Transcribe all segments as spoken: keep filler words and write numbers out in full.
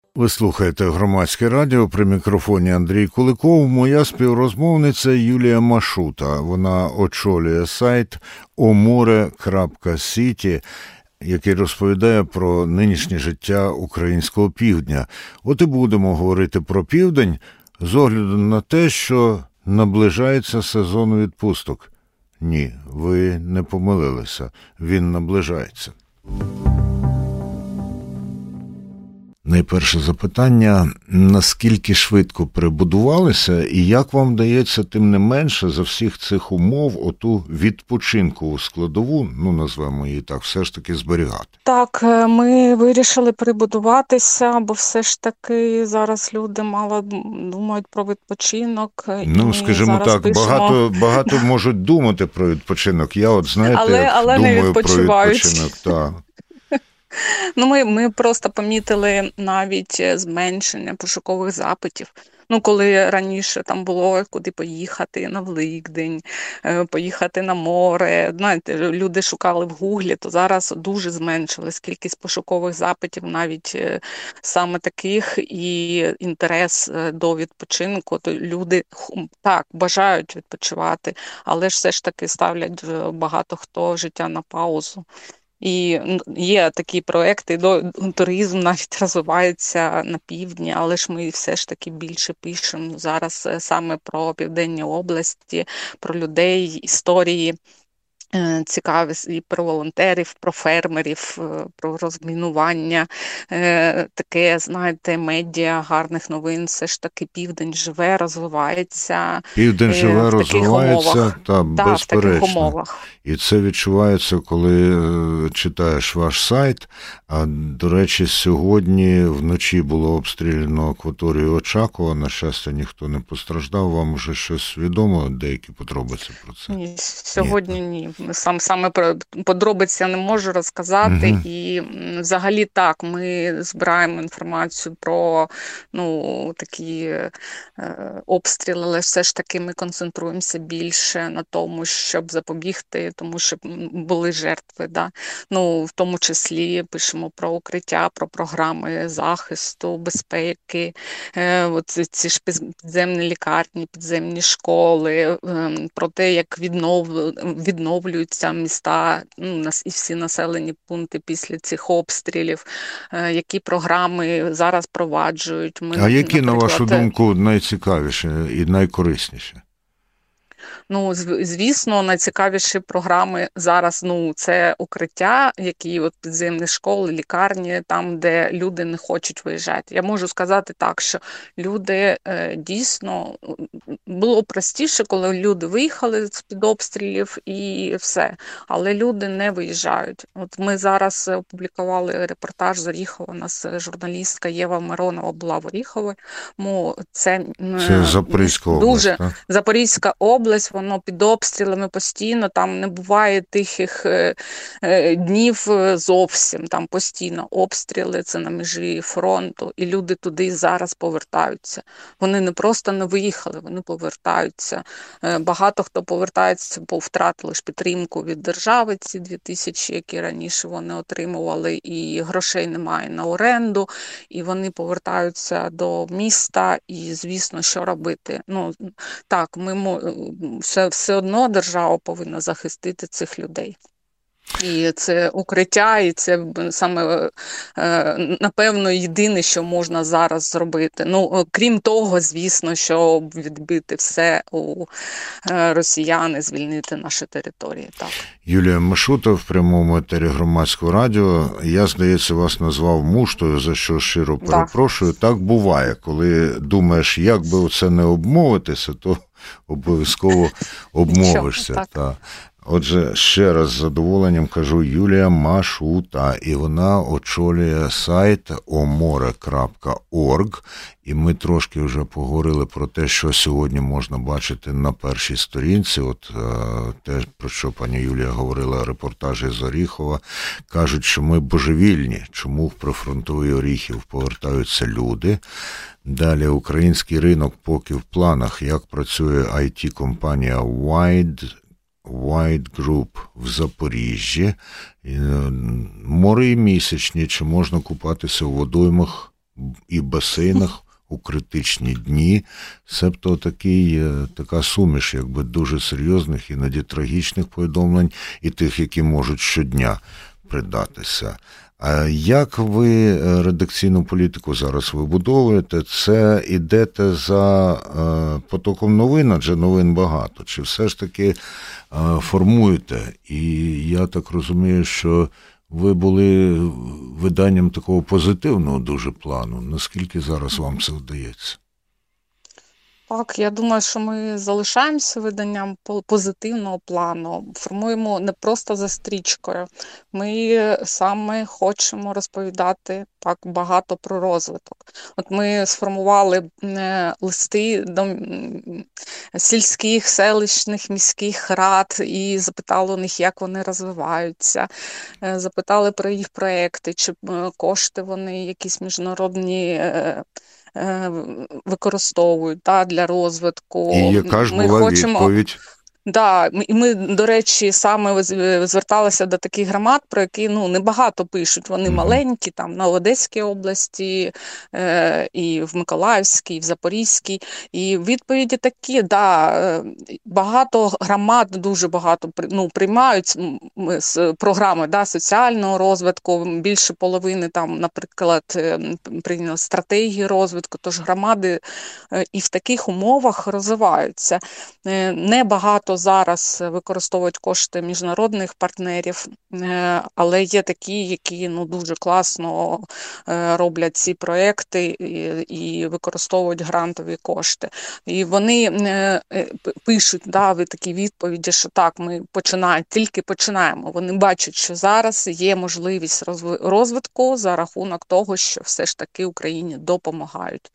Ви слухаєте Громадське радіо, при мікрофоні Андрій Куликов. Моя співрозмовниця Юлія Машута. Вона очолює сайт о море крапка сіті, який розповідає про нинішнє життя українського півдня. От і будемо говорити про південь з огляду на те, що наближається сезон відпусток. Ні, ви не помилилися. Він наближається. Найперше запитання, наскільки швидко перебудувалися і як вам вдається, тим не менше, за всіх цих умов оту відпочинкову складову, ну, назвемо її так, все ж таки зберігати? Так, ми вирішили перебудуватися, бо все ж таки зараз люди мало думають про відпочинок. Ну, скажімо так, пишемо... багато, багато можуть думати про відпочинок. Я от, знаєте, але, але думаю про відпочинок. Так. Ну, ми, ми просто помітили навіть зменшення пошукових запитів. Ну, коли раніше там було куди поїхати на Великдень, поїхати на море, знаєте, люди шукали в Гуглі, то зараз дуже зменшилась кількість пошукових запитів, навіть саме таких, і інтерес до відпочинку. То люди, так, бажають відпочивати, але ж все ж таки ставлять багато хто життя на паузу. І є такі проекти, туризм навіть розвивається на півдні, але ж ми все ж таки більше пишемо зараз саме про південні області, про людей, історії цікаві і про волонтерів, про фермерів, про розмінування, таке, знаєте, медіа гарних новин, все ж таки південь живе, розвивається. Південь живе, в розвивається, та, та, безперечно. В таких умовах. І це відчувається, коли читаєш ваш сайт. А, до речі, сьогодні вночі було обстріляно акваторію Очакова, на щастя, ніхто не постраждав. Вам вже щось відомо, деякі подробиці про це? Ні, сьогодні ні. ні. Сам, саме про подробиці я не можу розказати. Угу. І взагалі так, ми збираємо інформацію про ну, такі е, обстріли, але все ж таки ми концентруємося більше на тому, щоб запобігти, тому що були жертви. Да? Ну, в тому числі пишемо про укриття, про програми захисту, безпеки, е, от ці ж підземні лікарні, підземні школи, е, про те, як віднов, відновлюються міста, ну, і всі населені пункти після цих обстрілів, е, які програми зараз проваджують. Ми, а які, наприклад, на вашу думку, найцікавіші і найкорисніші? Ну, звісно, найцікавіші програми зараз, ну, це укриття, які от підземні школи, лікарні, там, де люди не хочуть виїжджати. Я можу сказати так, що люди е, дійсно, було простіше, коли люди виїхали з-під обстрілів і все, але люди не виїжджають. От ми зараз опублікували репортаж з Оріхова, у нас журналістка Єва Миронова була в Оріхові. Це, це Запорізька область, дуже так? Запорізька область, воно під обстрілами постійно, там не буває тихих е, е, днів зовсім, там постійно обстріли, це на межі фронту, і люди туди зараз повертаються. Вони не просто не виїхали, вони повертаються. Е, багато хто повертається, бо втратили ж підтримку від держави, ці дві тисячі, які раніше вони отримували, і грошей немає на оренду, і вони повертаються до міста, і, звісно, що робити? Ну, так, ми все, все одно держава повинна захистити цих людей. І це укриття, і це саме, напевно, єдине, що можна зараз зробити. Ну, крім того, звісно, щоб відбити все у росіян і звільнити наші території. Так. Юлія Машута в прямому етері Громадського радіо. Я, здається, вас назвав муштою, за що щиро перепрошую. Так, так буває, коли думаєш, як би оце не обмовитися, то обов'язково обмовишся. Нічого, так. Отже, ще раз з задоволенням кажу, Юлія Машута, і вона очолює сайт о море крапка орг, і ми трошки вже поговорили про те, що сьогодні можна бачити на першій сторінці, от те, про що пані Юлія говорила, репортажі з Оріхова, кажуть, що ми божевільні, чому в прифронтовий Оріхів повертаються люди. Далі, український ринок поки в планах, як працює ай ті-компанія Wide White Group в Запоріжжі. Море і місячні, чи можна купатися у водоймах і басейнах у критичні дні, себто такий, така суміш якби дуже серйозних, іноді трагічних повідомлень і тих, які можуть щодня придатися. А як ви редакційну політику зараз вибудовуєте? Це ідете за потоком новин, адже новин багато, чи все ж таки формуєте? І я так розумію, що ви були виданням такого позитивного дуже плану. Наскільки зараз вам це вдається? Так, я думаю, що ми залишаємося виданням позитивного плану, формуємо не просто за стрічкою. Ми саме хочемо розповідати так багато про розвиток. От ми сформували листи до сільських, селищних, міських рад і запитали у них, як вони розвиваються, запитали про їх проекти, чи кошти вони якісь міжнародні використовують та, для розвитку. І яка ж ми була хочемо... відповідь? Да, і ми, до речі, саме зверталися до таких громад, про які ну, небагато пишуть. Вони mm-hmm. маленькі, там на Одеській області, е, і в Миколаївській, і в Запорізькій. І відповіді такі, да, багато громад, дуже багато ну, приймають з програми да, соціального розвитку, більше половини, там, наприклад, прийняли стратегії розвитку, тож громади і в таких умовах розвиваються. Небагато зараз використовують кошти міжнародних партнерів, але є такі, які ну, дуже класно роблять ці проекти і використовують грантові кошти. І вони пишуть да, такі відповіді, що так, ми починаємо, тільки починаємо. Вони бачать, що зараз є можливість розвитку за рахунок того, що все ж таки Україні допомагають.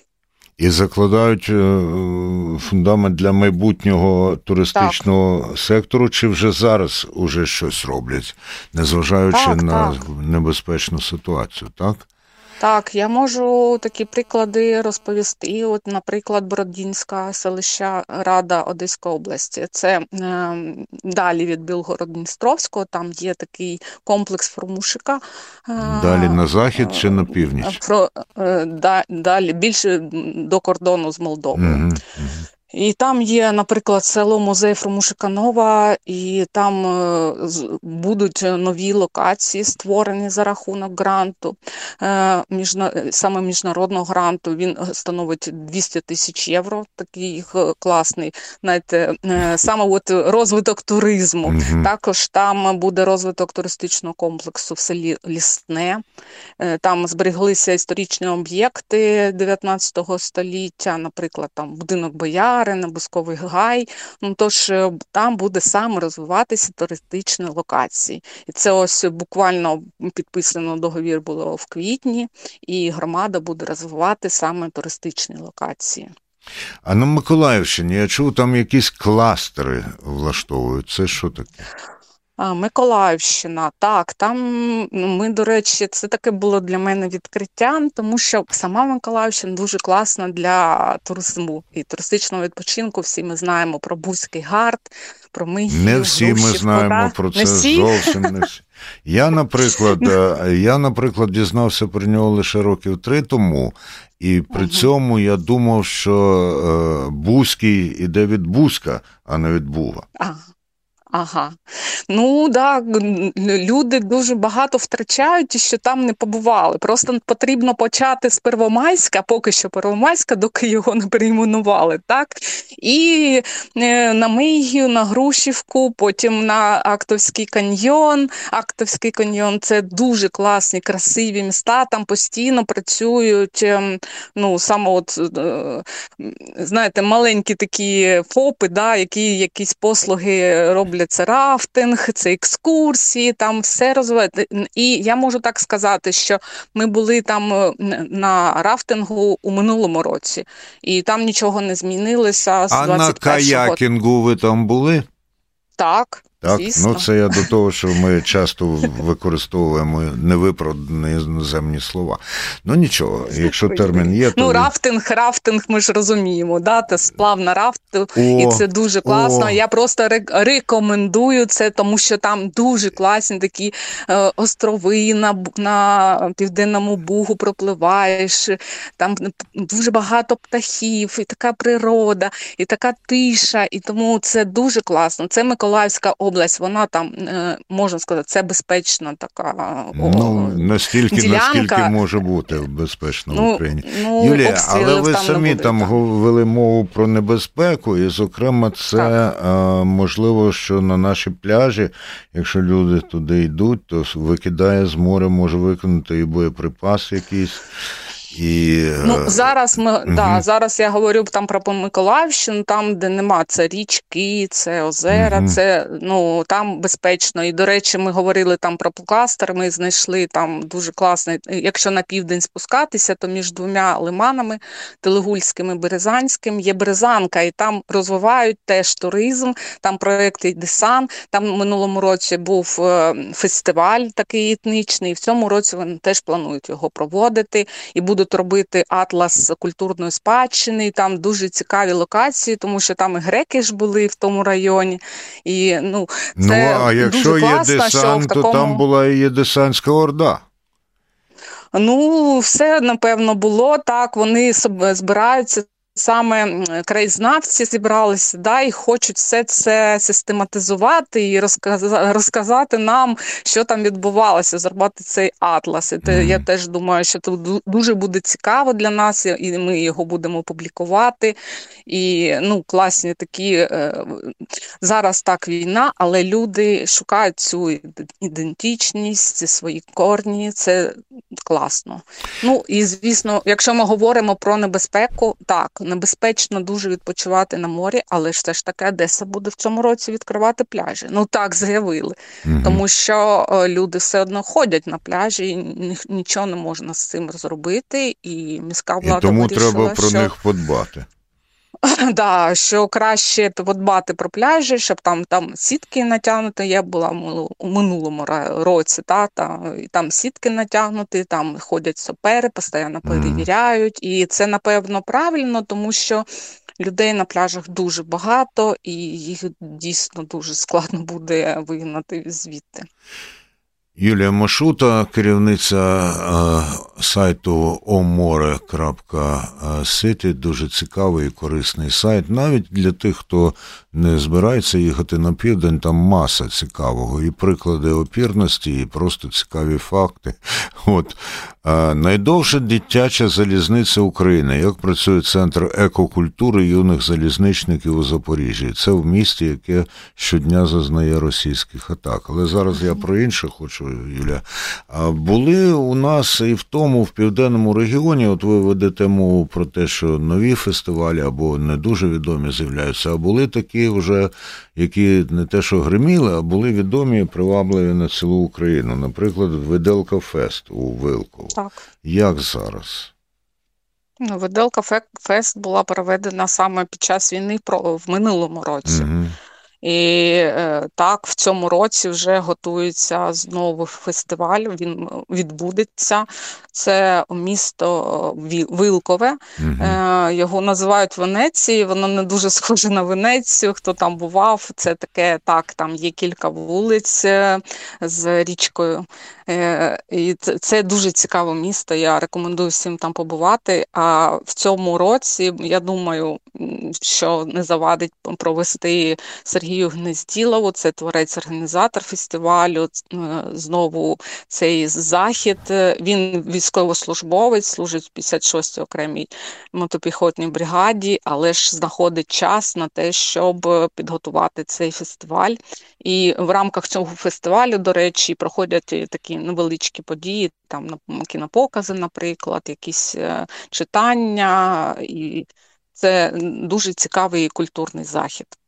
І закладають фундамент для майбутнього туристичного так. сектору, чи вже зараз уже щось роблять, незважаючи так, на так. небезпечну ситуацію, так? Так, я можу такі приклади розповісти. От, наприклад, Бородінська селища Рада Одеської області. Це е, далі від Білгород-Дністровського, там є такий комплекс Формушика. Е, далі на захід чи на північ? Про, е, да, далі, більше до кордону з Молдовою. Угу, угу. І там є, наприклад, село-музей Формушика Нова, і там е, будуть нові локації, створені за рахунок гранту, е, міжна, саме міжнародного гранту. Він становить двісті тисяч євро, такий класний. Знаєте, е, саме от розвиток туризму. Mm-hmm. Також там буде розвиток туристичного комплексу в селі Лісне. Е, там збереглися історичні об'єкти дев'ятнадцятого століття, наприклад, там будинок Бояр, Бусковий гай, ну тож там буде саме розвиватися туристичні локації. І це ось буквально підписано договір було в квітні, і громада буде розвивати саме туристичні локації. А на Миколаївщині, я чув, там якісь кластери влаштовують. Це що таке? Миколаївщина, так, там ми, до речі, це таке було для мене відкриттям, тому що сама Миколаївщина дуже класна для туризму і туристичного відпочинку. Всі ми знаємо про Бузький гард, про Мигів, Не всі Грушівку, ми знаємо да? про це, не всі? зовсім не всі. Я, наприклад, я, наприклад, дізнався про нього лише років три тому, і при ага. цьому я думав, що Бузький іде від Бузька, а не від Буга. Ага. Ага. Ну, так, да, люди дуже багато втрачають, що там не побували. Просто потрібно почати з Первомайська, поки що Первомайська, доки його не перейменували, так? І е, на Мигію, на Грушівку, потім на Актовський каньйон. Актовський каньйон – це дуже класні, красиві міста, там постійно працюють, е, ну, саме от, е, знаєте, маленькі такі ФОПи, да, які якісь послуги роблять. Це рафтинг, це екскурсії, там все розвивається. І я можу так сказати, що ми були там на рафтингу у минулому році, і там нічого не змінилося з а двадцять першого. А на каякінгу ви там були? Так. Так, ну звісно. це я до того, що ми часто використовуємо невиправдані іноземні слова. Ну нічого, якщо термін є, то... Ну, рафтинг, рафтинг, ми ж розуміємо, да? Це сплав на рафтинг, і О, це дуже класно. о, Я просто ре- рекомендую це, тому що там дуже класні такі е, острови на, Бу- на Південному Бугу пропливаєш, там дуже багато птахів, і така природа, і така тиша, і тому це дуже класно. Це Миколаївська область, вона там, е, можна сказати, це безпечна така ну, о, настільки, наскільки ділянка. може бути безпечно в Ну, Україні. ну, Юлія, але обстрілів ви там не самі буде, там так. вели мову про небезпеку, і, зокрема, це Так. е, можливо, що на наші пляжі, якщо люди туди йдуть, то викидає з моря, може викинути і боєприпас якийсь, і... Ну, зараз ми, Угу. да, зараз я говорю там про Миколаївщину, там, де нема, це річки, це озера, Угу. це, ну, там безпечно. І, до речі, ми говорили там про кластер, ми знайшли там дуже класний, якщо на південь спускатися, то між двома лиманами, Телегульським і Березанським, є Березанка, і там розвивають теж туризм, там проєкт Десан, там в минулому році був е, фестиваль такий етнічний, і в цьому році вони теж планують його проводити, і будуть робити атлас культурної спадщини, і там дуже цікаві локації, тому що там і греки ж були в тому районі. І, ну, Ну, це а дуже якщо є класно, що в десант, то такому... там була і є десантська орда. Ну, все, напевно, було так, вони соб- збираються, саме краєзнавці зібралися, да, і хочуть все це систематизувати і розказа- розказати нам, що там відбувалося, зробити цей атлас. І те, я Мгм. теж думаю, що це ду- дуже буде цікаво для нас, і і ми його будемо публікувати. І, ну, класні такі, е, зараз так війна, але люди шукають цю іде- ідентичність, свої корні, це класно. Ну і звісно, якщо ми говоримо про небезпеку, так, небезпечно дуже відпочивати на морі, але ж все ж таки Одеса буде в цьому році відкривати пляжі. Ну так заявили. Мгм. Тому що е, люди все одно ходять на пляжі, і ні- нічого не можна з цим зробити, і міська І влада тому треба вирішила, про що них подбати. да, що краще подбати про пляжі, щоб там, там сітки натягнути. Я була в милу- у минулому ра- році, та, та, і там сітки натягнуті, там ходять сапери, постійно Мгм. перевіряють. І це, напевно, правильно, тому що людей на пляжах дуже багато, і їх дійсно дуже складно буде вигнати звідти. Юлія Машута, керівниця е, сайту о море крапка сіті, дуже цікавий і корисний сайт. Навіть для тих, хто не збирається їхати на південь, там маса цікавого. І приклади опірності, і просто цікаві факти. От. Е, найдовша дитяча залізниця України. Як працює Центр екокультури юних залізничників у Запоріжжі? Це в місті, яке щодня зазнає російських атак. Але зараз я про інше хочу, Юля. А були у нас і в тому, в південному регіоні, от ви ведете мову про те, що нові фестивалі або не дуже відомі з'являються, а були такі вже, які не те, що гриміли, а були відомі і привабливі на цілу Україну. Наприклад, Виделка Фест у Вилково. Так. Як зараз? Ну, Виделка Фе- Фест була проведена саме під час війни про- в минулому році. Угу. І е, так, в цьому році вже готується знову фестиваль, він відбудеться. Це місто Ві- Вилкове, Угу. е, його називають Венеції, воно не дуже схоже на Венецію, хто там бував, це таке, так, там є кілька вулиць е, з річкою. Е, і це, це дуже цікаве місто, я рекомендую всім там побувати. А в цьому році, я думаю, м, що не завадить провести Сергію Гнезділову, це творець-організатор фестивалю, е, знову цей захід. Е, Він військовослужбовець, служить в п'ятдесят шостій окремій мотопіхотній бригаді, але ж знаходить час на те, щоб підготувати цей фестиваль. І в рамках цього фестивалю, до речі, проходять і такі невеличкі події, там на- кінопокази, наприклад, якісь е, читання, і це дуже цікавий культурний захід.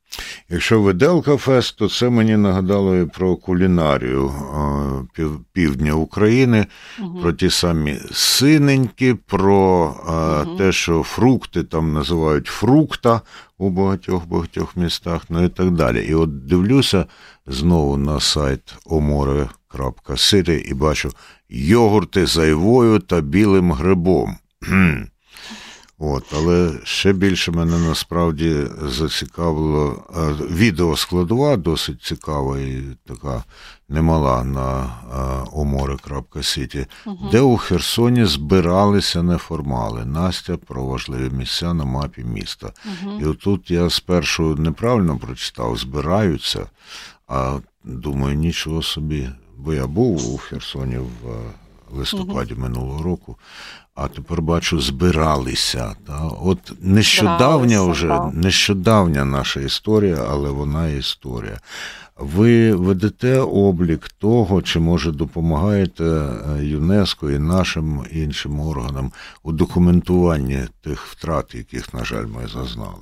Якщо Виделка Фест, то це мені нагадало і про кулінарію півдня України, угу. про ті самі синенькі, про угу. те, що фрукти там називають фрукта у багатьох-багатьох містах, ну і так далі. І от дивлюся знову на сайт оморе крапка сіті і бачу йогурти з айвою та білим грибом. От, але ще більше мене насправді зацікавило відеоскладова, досить цікава і така немала на оморе крапка сіті, угу. де у Херсоні збиралися неформали. Настя про важливі місця на мапі міста. Угу. І отут я спершу неправильно прочитав, збираються, а думаю, нічого собі, бо я був у Херсоні в листопаді угу. минулого року, а тепер бачу, збиралися. Та? От нещодавня вже, да. нещодавня наша історія, але вона історія. Ви ведете облік того, чи, може, допомагаєте ЮНЕСКО і нашим іншим органам у документуванні тих втрат, яких, на жаль, ми зазнали?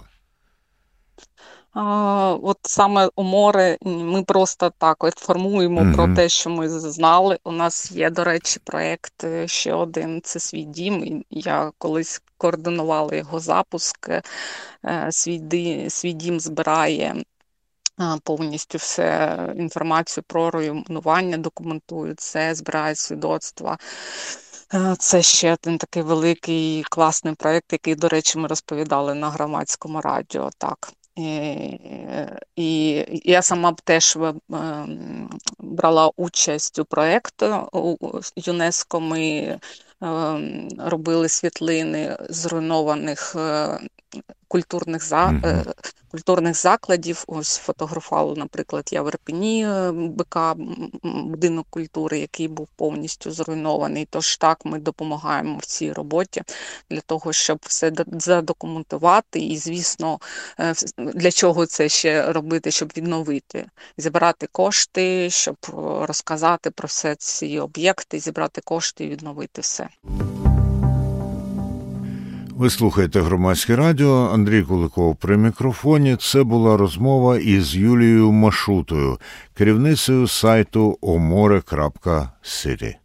А, от саме оморе ми просто так от формуємо mm-hmm. про те, що ми знали. У нас є, до речі, проєкт ще один, це «Свій дім». Я колись координувала його запуск. «Свій дім», «Свій дім» збирає повністю все інформацію про руйнування, документує це, збирає свідоцтва. Це ще один такий великий класний проєкт, який, до речі, ми розповідали на громадському радіо. Так. І, і я сама б теж брала участь у проєкті ЮНЕСКО. Ми робили світлини зруйнованих культурних, за... mm-hmm. культурних закладів. Ось фотографувала, наприклад, я в Ірпені БК, будинок культури, який був повністю зруйнований. Тож так, ми допомагаємо в цій роботі для того, щоб все задокументувати. І, звісно, для чого це ще робити, щоб відновити, зібрати кошти, щоб розказати про все ці об'єкти, зібрати кошти і відновити все. Ви слухаєте Громадське радіо, Андрій Куликов при мікрофоні. Це була розмова із Юлією Машутою, керівницею сайту оморе крапка сіті.